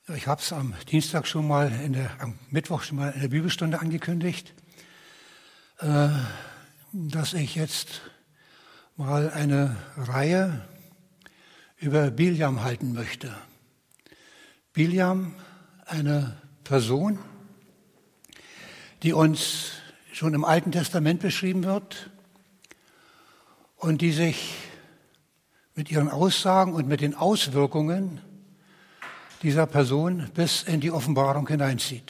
Ich habe es am Dienstag am Mittwoch schon mal in der Bibelstunde angekündigt, dass ich jetzt mal eine Reihe über Biljam halten möchte. Biljam, eine Person, die uns schon im Alten Testament beschrieben wird und die sich mit ihren Aussagen und mit den Auswirkungen dieser Person bis in die Offenbarung hineinzieht.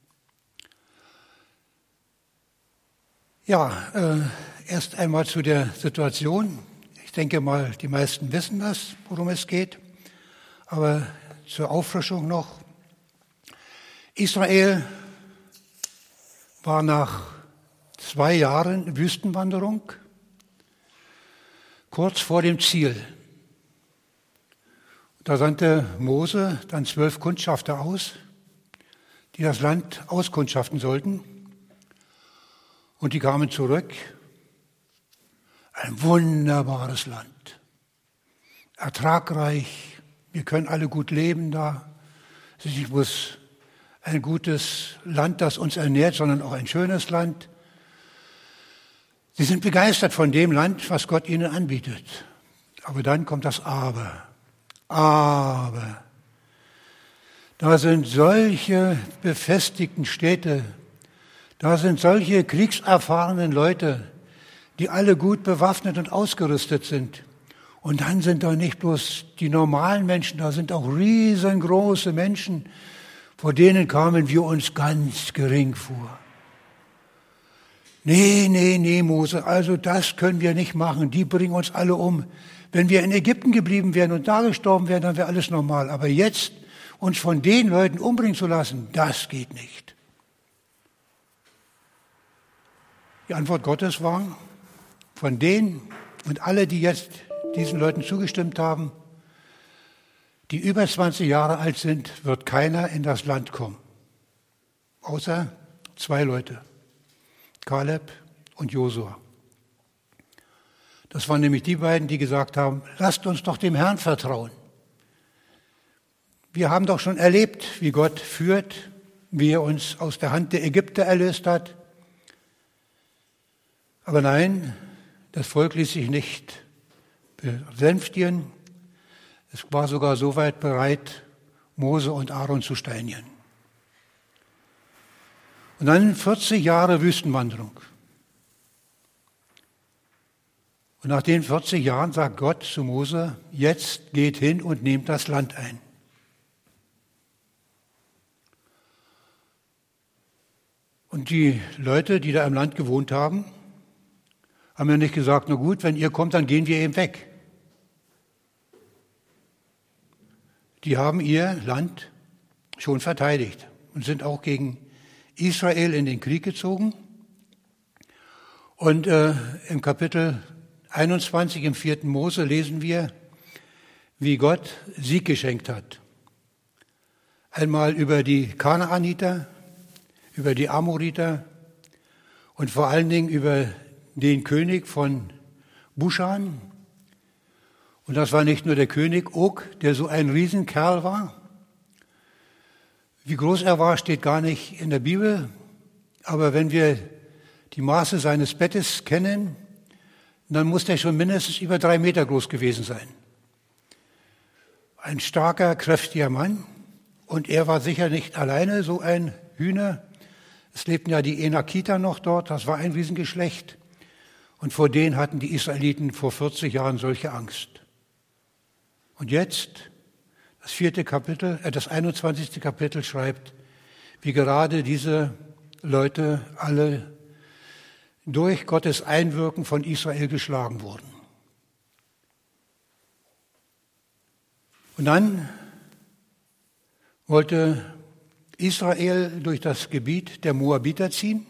Ja, erst einmal zu der Situation. Ich denke mal, die meisten wissen das, worum es geht. Aber zur Auffrischung noch. Israel war nach 2 Jahren Wüstenwanderung kurz vor dem Ziel. Da sandte Mose dann 12 Kundschafter aus, die das Land auskundschaften sollten. Und die kamen zurück. Ein wunderbares Land, ertragreich, wir können alle gut leben da. Es ist nicht bloß ein gutes Land, das uns ernährt, sondern auch ein schönes Land. Sie sind begeistert von dem Land, was Gott ihnen anbietet. Aber dann kommt das Aber. Aber da sind solche befestigten Städte, da sind solche kriegserfahrenen Leute, die alle gut bewaffnet und ausgerüstet sind. Und dann sind da nicht bloß die normalen Menschen, da sind auch riesengroße Menschen, vor denen kamen wir uns ganz gering vor. Nee, Mose, also das können wir nicht machen, die bringen uns alle um. Wenn wir in Ägypten geblieben wären und da gestorben wären, dann wäre alles normal. Aber jetzt uns von den Leuten umbringen zu lassen, das geht nicht. Die Antwort Gottes war, von denen und alle, die jetzt diesen Leuten zugestimmt haben, die über 20 Jahre alt sind, wird keiner in das Land kommen. Außer 2 Leute, Kaleb und Josua. Das waren nämlich die beiden, die gesagt haben, lasst uns doch dem Herrn vertrauen. Wir haben doch schon erlebt, wie Gott führt, wie er uns aus der Hand der Ägypter erlöst hat. Aber nein, das Volk ließ sich nicht besänftigen. Es war sogar so weit bereit, Mose und Aaron zu steinigen. Und dann 40 Jahre Wüstenwanderung. Und nach den 40 Jahren sagt Gott zu Mose, jetzt geht hin und nehmt das Land ein. Und die Leute, die da im Land gewohnt haben, haben ja nicht gesagt, na gut, wenn ihr kommt, dann gehen wir eben weg. Die haben ihr Land schon verteidigt und sind auch gegen Israel in den Krieg gezogen. Und im Kapitel 21 im 4. Mose lesen wir, wie Gott Sieg geschenkt hat. Einmal über die Kanaaniter, über die Amoriter und vor allen Dingen über den König von Buschan. Und das war nicht nur der König Og, der so ein Riesenkerl war. Wie groß er war, steht gar nicht in der Bibel. Aber wenn wir die Maße seines Bettes kennen, dann muss der schon mindestens über 3 Meter groß gewesen sein. Ein starker, kräftiger Mann. Und er war sicher nicht alleine so ein Hühner. Es lebten ja die Enakiter noch dort, das war ein Riesengeschlecht. Und vor denen hatten die Israeliten vor 40 Jahren solche Angst. Und jetzt, das 21. Kapitel schreibt, wie gerade diese Leute alle durch Gottes Einwirken von Israel geschlagen wurden. Und dann wollte Israel durch das Gebiet der Moabiter ziehen.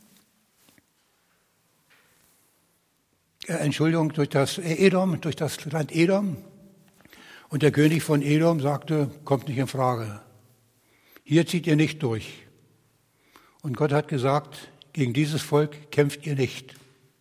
Durch das Land Edom. Und der König von Edom sagte, kommt nicht in Frage. Hier zieht ihr nicht durch. Und Gott hat gesagt, gegen dieses Volk kämpft ihr nicht.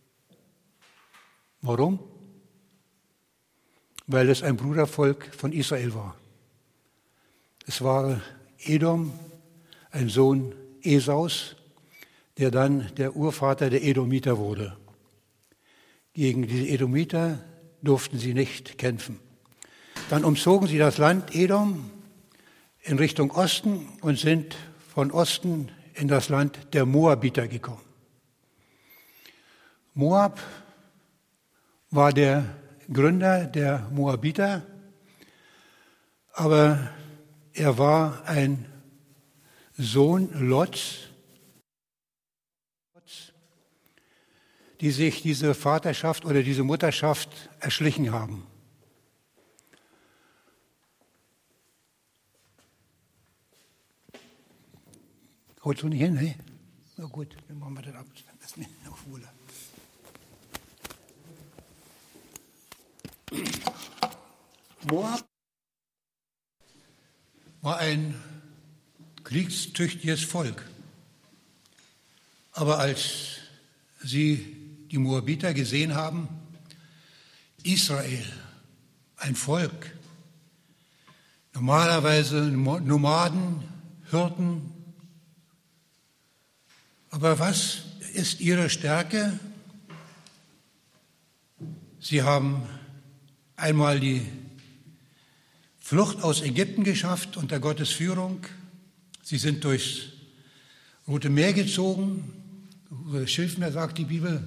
Warum? Weil es ein Brudervolk von Israel war. Es war Edom, ein Sohn Esaus, der dann der Urvater der Edomiter wurde. Gegen diese Edomiter durften sie nicht kämpfen. Dann umzogen sie das Land Edom in Richtung Osten und sind von Osten in das Land der Moabiter gekommen. Moab war der Gründer der Moabiter, aber er war ein Sohn Lots, die sich diese Vaterschaft oder diese Mutterschaft erschlichen haben. Holst du nicht hin, ne? Na gut, dann machen wir das ab. Das ist mir noch wohler. Moab war ein kriegstüchtiges Volk. Aber als sie die Moabiter gesehen haben, Israel, ein Volk, normalerweise Nomaden, Hirten, aber was ist ihre Stärke? Sie haben einmal die Flucht aus Ägypten geschafft unter Gottes Führung. Sie sind durchs Rote Meer gezogen, Schilfmeer sagt die Bibel.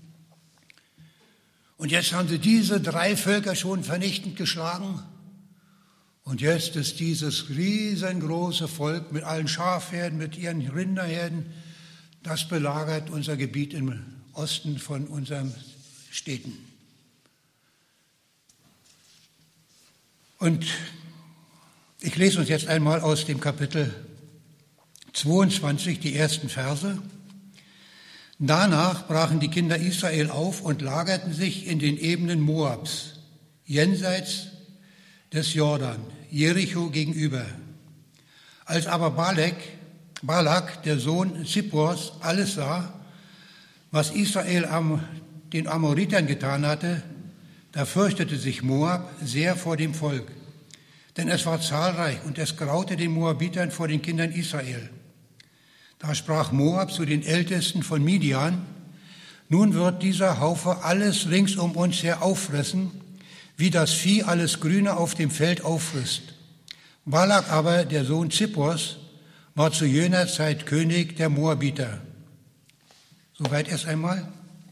Und jetzt haben sie diese 3 Völker schon vernichtend geschlagen. Und jetzt ist dieses riesengroße Volk mit allen Schafherden, mit ihren Rinderherden, das belagert unser Gebiet im Osten von unseren Städten. Und ich lese uns jetzt einmal aus dem Kapitel 22 die ersten Verse. Danach brachen die Kinder Israel auf und lagerten sich in den Ebenen Moabs, jenseits des Jordan, Jericho gegenüber. Als aber Balak, der Sohn Zippors, alles sah, was Israel den Amoritern getan hatte, da fürchtete sich Moab sehr vor dem Volk, denn es war zahlreich und es graute den Moabitern vor den Kindern Israel. Da sprach Moab zu den Ältesten von Midian: Nun wird dieser Haufe alles rings um uns her auffressen, wie das Vieh alles Grüne auf dem Feld auffrisst. Balak aber, der Sohn Zippors, war zu jener Zeit König der Moabiter. Soweit erst einmal.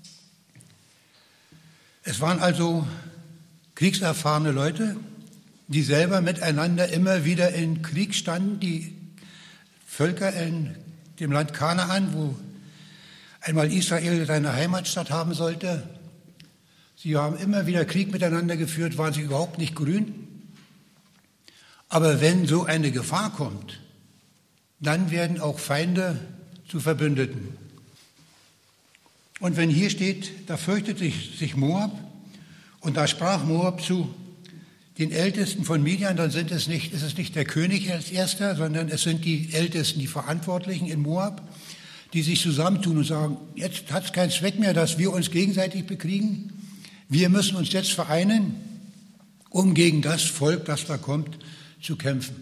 Es waren also kriegserfahrene Leute, die selber miteinander immer wieder in Krieg standen, die Völker in dem Land Kanaan, wo einmal Israel seine Heimatstadt haben sollte. Sie haben immer wieder Krieg miteinander geführt, waren sie überhaupt nicht grün. Aber wenn so eine Gefahr kommt, dann werden auch Feinde zu Verbündeten. Und wenn hier steht, da fürchtet sich Moab, und da sprach Moab zu den Ältesten von Midian, dann ist es nicht der König als Erster, sondern es sind die Ältesten, die Verantwortlichen in Moab, die sich zusammentun und sagen, jetzt hat es keinen Zweck mehr, dass wir uns gegenseitig bekriegen. Wir müssen uns jetzt vereinen, um gegen das Volk, das da kommt, zu kämpfen.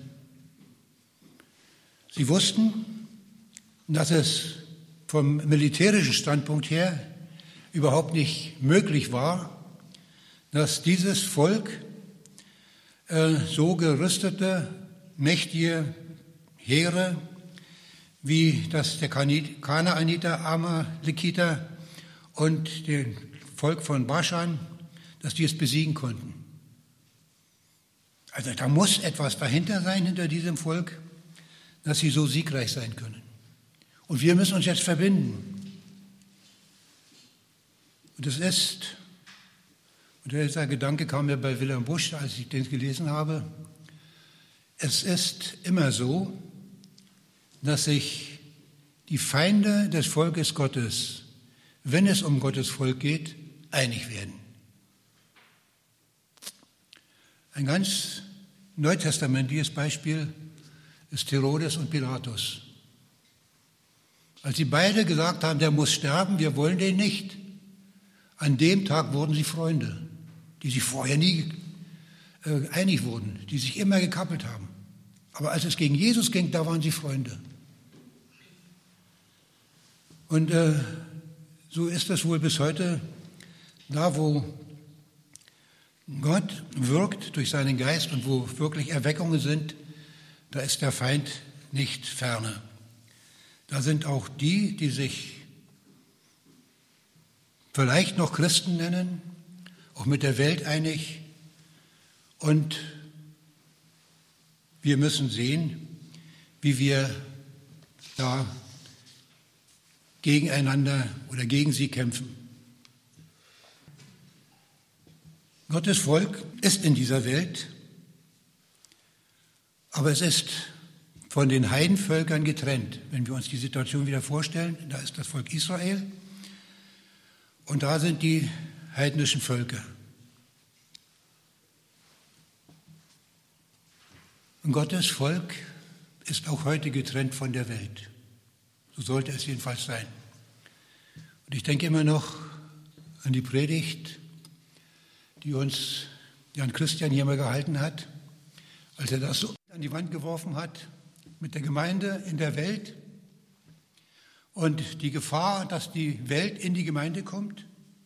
Sie wussten, dass es vom militärischen Standpunkt her überhaupt nicht möglich war, dass dieses Volk so gerüstete, mächtige Heere wie das der Kanaaniter, Amalekiter und den Volk von Baschan, dass die es besiegen konnten. Also da muss etwas dahinter sein, hinter diesem Volk, dass sie so siegreich sein können. Und wir müssen uns jetzt verbinden. Und es ist, und dieser Gedanke kam mir bei Wilhelm Busch, als ich den gelesen habe, es ist immer so, dass sich die Feinde des Volkes Gottes, wenn es um Gottes Volk geht, einig werden. Ein ganz neutestamentliches Beispiel ist Herodes und Pilatus. Als sie beide gesagt haben, der muss sterben, wir wollen den nicht, an dem Tag wurden sie Freunde, die sich vorher nie einig wurden, die sich immer gekappelt haben. Aber als es gegen Jesus ging, da waren sie Freunde. Und so ist es wohl bis heute, da wo Gott wirkt durch seinen Geist und wo wirklich Erweckungen sind, da ist der Feind nicht ferne. Da sind auch die, die sich vielleicht noch Christen nennen, auch mit der Welt einig. Und wir müssen sehen, wie wir da gegeneinander oder gegen sie kämpfen. Gottes Volk ist in dieser Welt, aber es ist von den Heidenvölkern getrennt. Wenn wir uns die Situation wieder vorstellen, da ist das Volk Israel und da sind die heidnischen Völker. Und Gottes Volk ist auch heute getrennt von der Welt. So sollte es jedenfalls sein. Und ich denke immer noch an die Predigt, die uns Jan Christian hier mal gehalten hat, als er das so an die Wand geworfen hat mit der Gemeinde in der Welt und die Gefahr, dass die Welt in die Gemeinde kommt.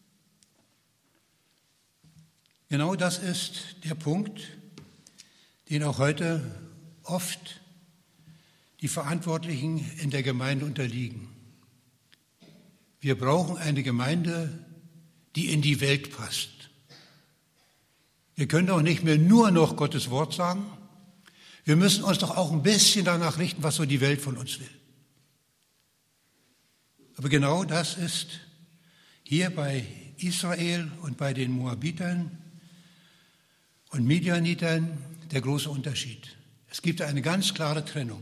Genau das ist der Punkt, den auch heute oft die Verantwortlichen in der Gemeinde unterliegen. Wir brauchen eine Gemeinde, die in die Welt passt. Wir können doch nicht mehr nur noch Gottes Wort sagen. Wir müssen uns doch auch ein bisschen danach richten, was so die Welt von uns will. Aber genau das ist hier bei Israel und bei den Moabitern und Midianitern der große Unterschied. Es gibt eine ganz klare Trennung.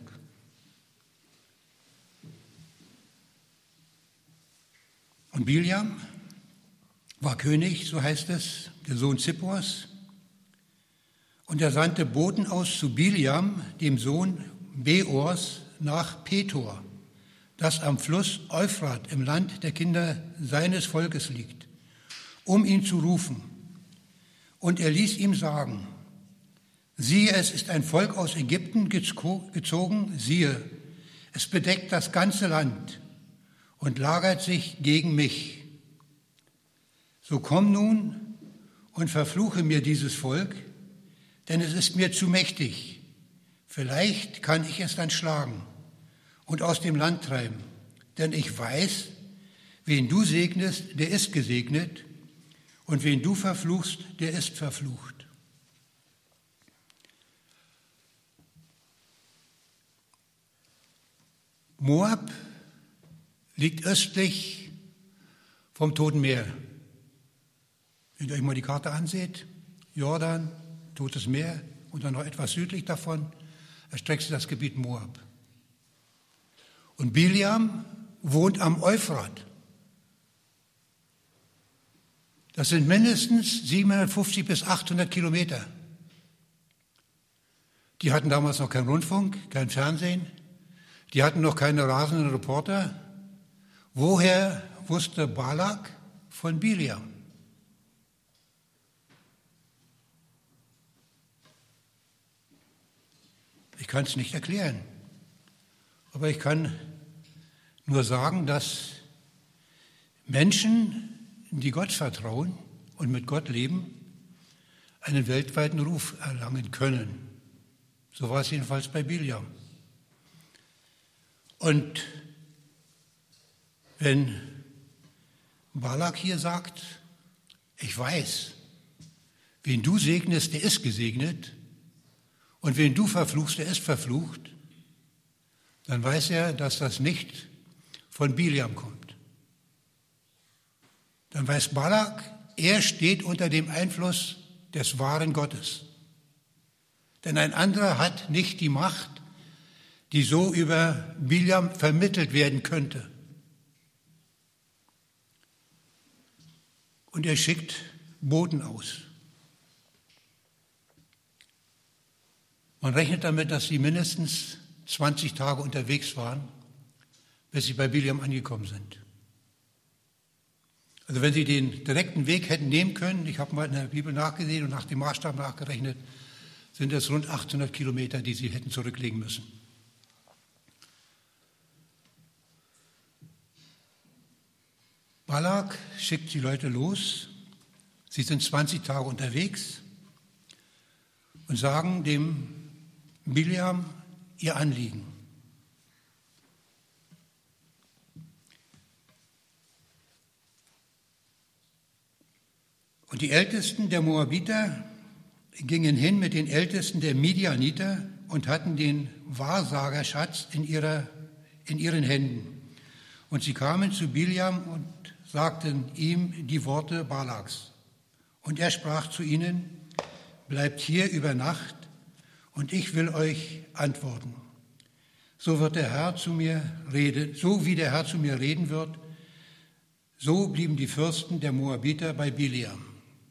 Und Biljam war König, so heißt es, der Sohn Zippors. Und er sandte Boten aus zu Biljam, dem Sohn Beors, nach Petor, das am Fluss Euphrat im Land der Kinder seines Volkes liegt, um ihn zu rufen. Und er ließ ihm sagen, siehe, es ist ein Volk aus Ägypten gezogen, siehe, es bedeckt das ganze Land und lagert sich gegen mich. So komm nun und verfluche mir dieses Volk, denn es ist mir zu mächtig. Vielleicht kann ich es dann schlagen und aus dem Land treiben, denn ich weiß, wen du segnest, der ist gesegnet, und wen du verfluchst, der ist verflucht. Moab liegt östlich vom Toten Meer. Wenn ihr euch mal die Karte anseht, Jordan, Totes Meer und dann noch etwas südlich davon erstreckt sich das Gebiet Moab. Und Biljam wohnt am Euphrat. Das sind mindestens 750 bis 800 Kilometer. Die hatten damals noch keinen Rundfunk, kein Fernsehen. Die hatten noch keine rasenden Reporter. Woher wusste Balak von Biljam? Ich kann es nicht erklären, aber ich kann nur sagen, dass Menschen, die Gott vertrauen und mit Gott leben, einen weltweiten Ruf erlangen können. So war es jedenfalls bei Biljam. Und wenn Balak hier sagt, ich weiß, wen du segnest, der ist gesegnet, und wen du verfluchst, der ist verflucht, dann weiß er, dass das nicht von Biljam kommt. Dann weiß Balak, er steht unter dem Einfluss des wahren Gottes. Denn ein anderer hat nicht die Macht, die so über Biljam vermittelt werden könnte. Und er schickt Boten aus. Man rechnet damit, dass sie mindestens 20 Tage unterwegs waren, bis sie bei Biljam angekommen sind. Also wenn sie den direkten Weg hätten nehmen können, ich habe mal in der Bibel nachgesehen und nach dem Maßstab nachgerechnet, sind es rund 800 Kilometer, die sie hätten zurücklegen müssen. Balak schickt die Leute los. Sie sind 20 Tage unterwegs und sagen dem Bileam ihr Anliegen. Und die Ältesten der Moabiter gingen hin mit den Ältesten der Midianiter und hatten den Wahrsagerschatz in ihren Händen. Und sie kamen zu Bileam und sagten ihm die Worte Balaks. Und er sprach zu ihnen: Bleibt hier über Nacht, und ich will euch antworten. So wird der Herr zu mir reden, so wie der Herr zu mir reden wird, so blieben die Fürsten der Moabiter bei Bileam.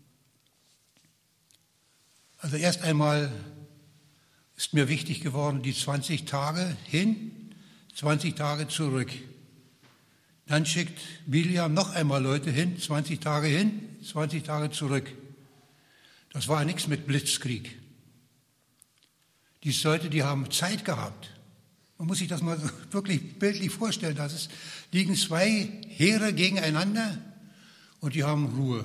Also erst einmal ist mir wichtig geworden, die 20 Tage hin, 20 Tage zurück. Dann schickt Bileam noch einmal Leute hin, 20 Tage hin, 20 Tage zurück. Das war nichts mit Blitzkrieg. Die Leute, die haben Zeit gehabt. Man muss sich das mal wirklich bildlich vorstellen. Liegen zwei Heere gegeneinander und die haben Ruhe.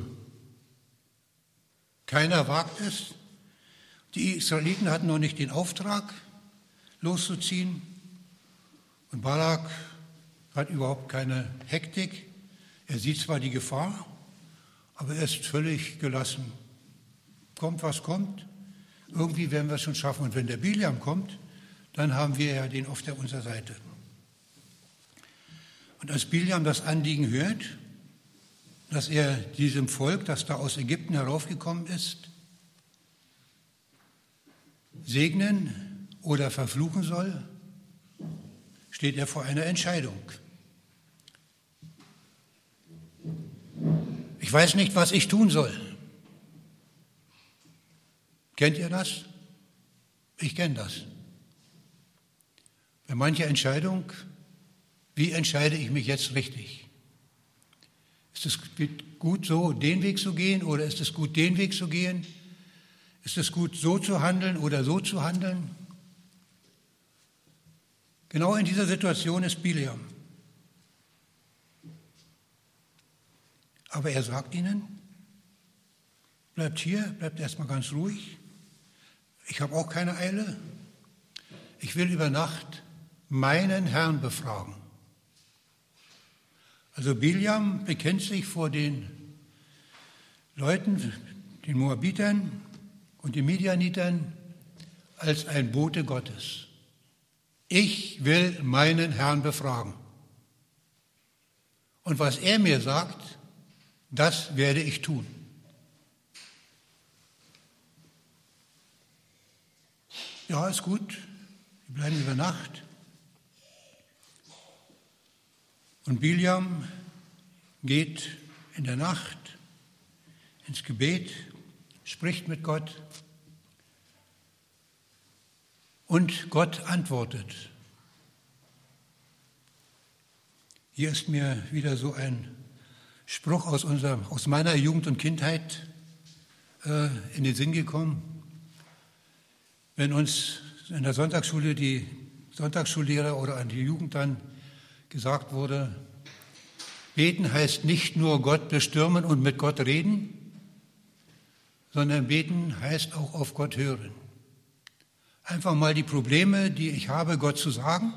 Keiner wagt es. Die Israeliten hatten noch nicht den Auftrag, loszuziehen. Und Balak hat überhaupt keine Hektik. Er sieht zwar die Gefahr, aber er ist völlig gelassen. Kommt, was kommt. Irgendwie werden wir es schon schaffen. Und wenn der Bileam kommt, dann haben wir ja den auf unserer Seite. Und als Bileam das Anliegen hört, dass er diesem Volk, das da aus Ägypten heraufgekommen ist, segnen oder verfluchen soll, steht er vor einer Entscheidung. Ich weiß nicht, was ich tun soll. Kennt ihr das? Ich kenne das. Bei mancher Entscheidung, wie entscheide ich mich jetzt richtig? Ist es gut, so den Weg zu gehen, oder ist es gut, den Weg zu gehen? Ist es gut, so zu handeln oder so zu handeln? Genau in dieser Situation ist Bileam. Aber er sagt ihnen: Bleibt hier, bleibt erstmal ganz ruhig. Ich habe auch keine Eile. Ich will über Nacht meinen Herrn befragen. Also Bileam bekennt sich vor den Leuten, den Moabitern und den Midianitern, als ein Bote Gottes. Ich will meinen Herrn befragen. Und was er mir sagt, das werde ich tun. Ja, ist gut. Wir bleiben über Nacht. Und Bileam geht in der Nacht ins Gebet, spricht mit Gott und Gott antwortet. Hier ist mir wieder so ein Spruch aus meiner Jugend und Kindheit in den Sinn gekommen. Wenn uns in der Sonntagsschule die Sonntagsschullehrer oder an die Jugend dann gesagt wurde, beten heißt nicht nur Gott bestürmen und mit Gott reden, sondern beten heißt auch auf Gott hören. Einfach mal die Probleme, die ich habe, Gott zu sagen,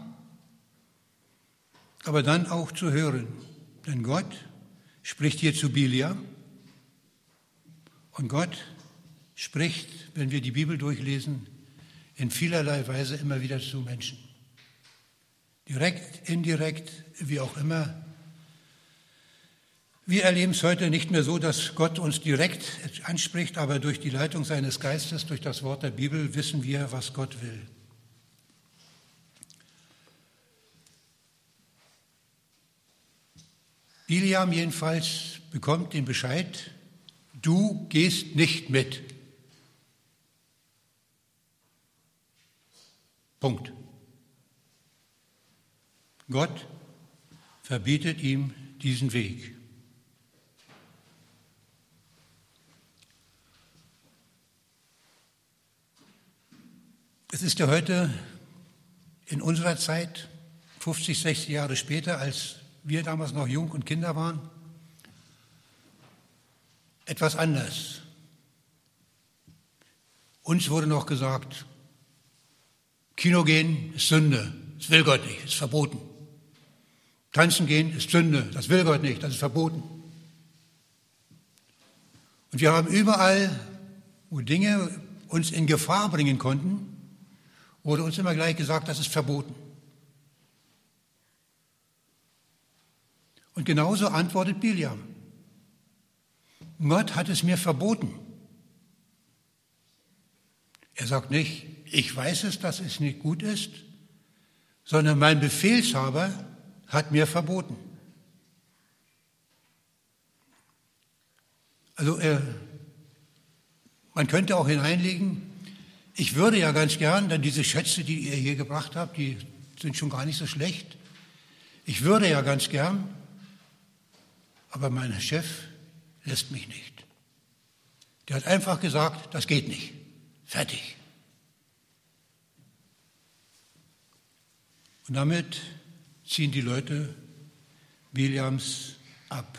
aber dann auch zu hören. Denn Gott spricht hier zu Bileam und Gott spricht, wenn wir die Bibel durchlesen, in vielerlei Weise immer wieder zu Menschen. Direkt, indirekt, wie auch immer. Wir erleben es heute nicht mehr so, dass Gott uns direkt anspricht, aber durch die Leitung seines Geistes, durch das Wort der Bibel wissen wir, was Gott will. Bileam jedenfalls bekommt den Bescheid, du gehst nicht mit. Punkt. Gott verbietet ihm diesen Weg. Es ist ja heute in unserer Zeit, 50, 60 Jahre später, als wir damals noch jung und Kinder waren, etwas anders. Uns wurde noch gesagt, Kino gehen ist Sünde, das will Gott nicht, ist verboten. Tanzen gehen ist Sünde, das will Gott nicht, das ist verboten. Und wir haben überall, wo Dinge uns in Gefahr bringen konnten, wurde uns immer gleich gesagt, das ist verboten. Und genauso antwortet Bileam. Gott hat es mir verboten. Er sagt nicht, ich weiß es, dass es nicht gut ist, sondern mein Befehlshaber hat mir verboten. Also man könnte auch hineinlegen, ich würde ja ganz gern, denn diese Schätze, die ihr hier gebracht habt, die sind schon gar nicht so schlecht. Ich würde ja ganz gern, aber mein Chef lässt mich nicht. Der hat einfach gesagt, das geht nicht. Fertig. Und damit ziehen die Leute Bileams ab.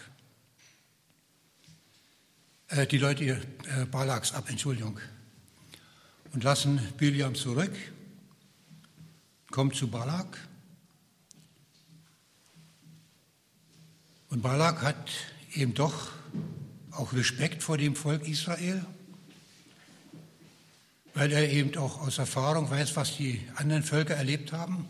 Die Leute Balaks ab, Entschuldigung. Und lassen Bileam zurück, kommt zu Balak. Und Balak hat eben doch auch Respekt vor dem Volk Israel, weil er eben auch aus Erfahrung weiß, was die anderen Völker erlebt haben.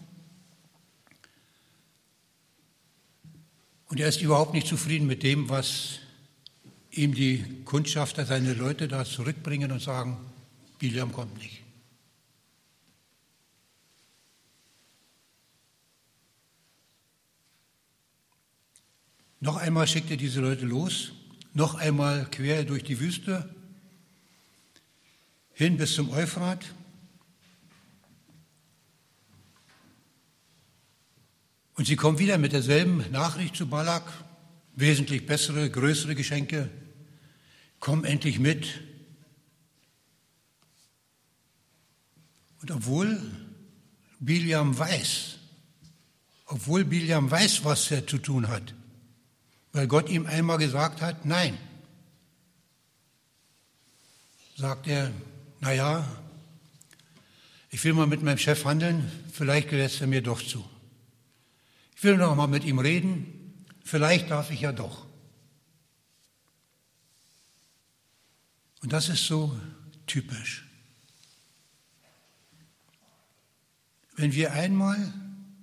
Und er ist überhaupt nicht zufrieden mit dem, was ihm die Kundschafter, seine Leute da zurückbringen und sagen, Bileam kommt nicht. Noch einmal schickt er diese Leute los, noch einmal quer durch die Wüste, hin bis zum Euphrat. Und sie kommen wieder mit derselben Nachricht zu Balak, wesentlich bessere, größere Geschenke. Komm endlich mit. Und obwohl Bileam weiß, was er zu tun hat, weil Gott ihm einmal gesagt hat, nein, sagt er, naja, ich will mal mit meinem Chef handeln, vielleicht lässt er mir doch zu. Ich will noch mal mit ihm reden, vielleicht darf ich ja doch. Und das ist so typisch. Wenn wir einmal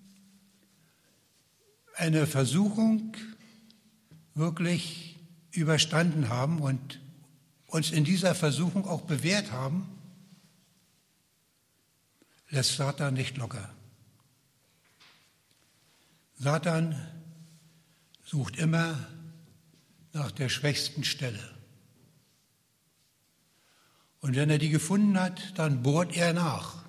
eine Versuchung wirklich überstanden haben und uns in dieser Versuchung auch bewährt haben, lässt Satan nicht locker. Satan sucht immer nach der schwächsten Stelle. Und wenn er die gefunden hat, dann bohrt er nach.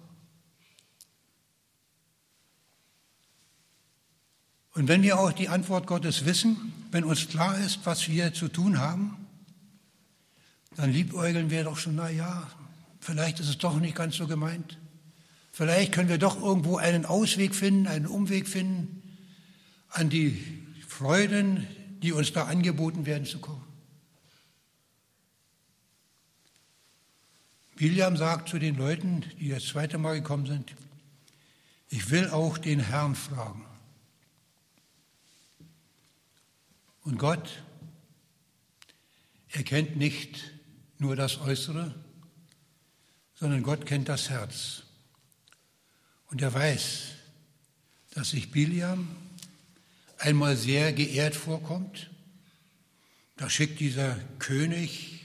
Und wenn wir auch die Antwort Gottes wissen, wenn uns klar ist, was wir zu tun haben, dann liebäugeln wir doch schon, naja, vielleicht ist es doch nicht ganz so gemeint. Vielleicht können wir doch irgendwo einen Ausweg finden, einen Umweg finden, an die Freuden, die uns da angeboten werden, zu kommen. Bileam sagt zu den Leuten, die das zweite Mal gekommen sind, ich will auch den Herrn fragen. Und Gott, er kennt nicht nur das Äußere, sondern Gott kennt das Herz. Und er weiß, dass sich Bileam einmal sehr geehrt vorkommt. Da schickt dieser König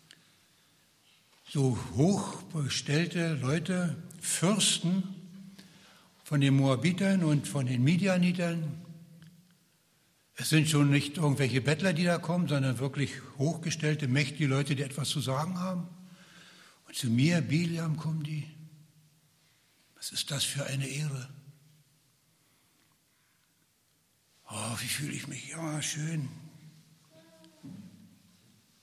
so hochbestellte Leute, Fürsten von den Moabitern und von den Midianitern. Es sind schon nicht irgendwelche Bettler, die da kommen, sondern wirklich hochgestellte, mächtige Leute, die etwas zu sagen haben. Und zu mir, Bileam, kommen die. Was ist das für eine Ehre? Oh, wie fühle ich mich? Ja, schön.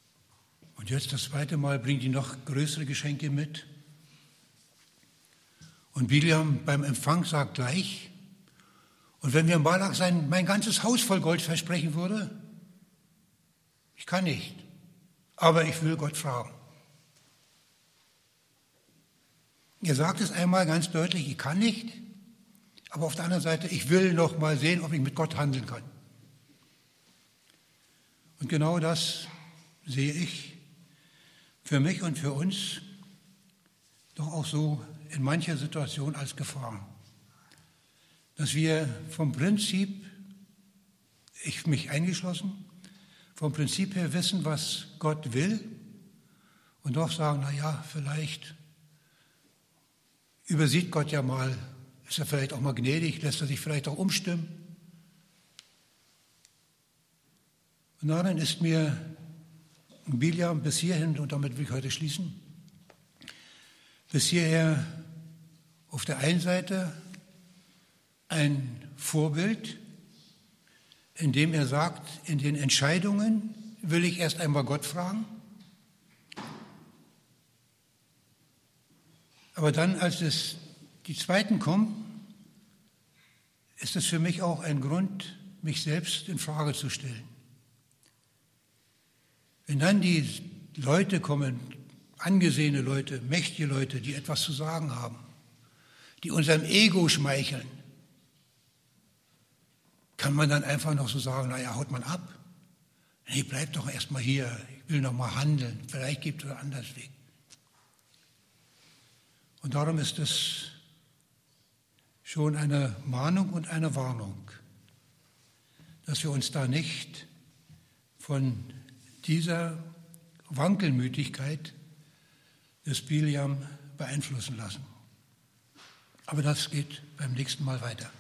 Und jetzt das zweite Mal bringen die noch größere Geschenke mit. Und Biliam beim Empfang sagt gleich, und wenn mir Balak mein ganzes Haus voll Gold versprechen würde, ich kann nicht, aber ich will Gott fragen. Er sagt es einmal ganz deutlich, ich kann nicht, aber auf der anderen Seite, ich will noch mal sehen, ob ich mit Gott handeln kann. Und genau das sehe ich für mich und für uns doch auch so in mancher Situation als Gefahr. Dass wir vom Prinzip, ich mich eingeschlossen, vom Prinzip her wissen, was Gott will und doch sagen, na ja, vielleicht übersieht Gott ja mal, ist er vielleicht auch mal gnädig, lässt er sich vielleicht auch umstimmen. Und darin ist mir Biliam bis hierhin, und damit will ich heute schließen, bis hierher auf der einen Seite ein Vorbild, in dem er sagt, in den Entscheidungen will ich erst einmal Gott fragen. Aber dann, als die Zweiten kommen, ist es für mich auch ein Grund, mich selbst in Frage zu stellen. Wenn dann die Leute kommen, angesehene Leute, mächtige Leute, die etwas zu sagen haben, die unserem Ego schmeicheln, kann man dann einfach noch so sagen, naja, haut man ab? Nee, bleib doch erst mal hier, ich will noch mal handeln, vielleicht gibt es einen anderen Weg. Und darum ist es schon eine Mahnung und eine Warnung, dass wir uns da nicht von dieser Wankelmütigkeit des Biliam beeinflussen lassen. Aber das geht beim nächsten Mal weiter.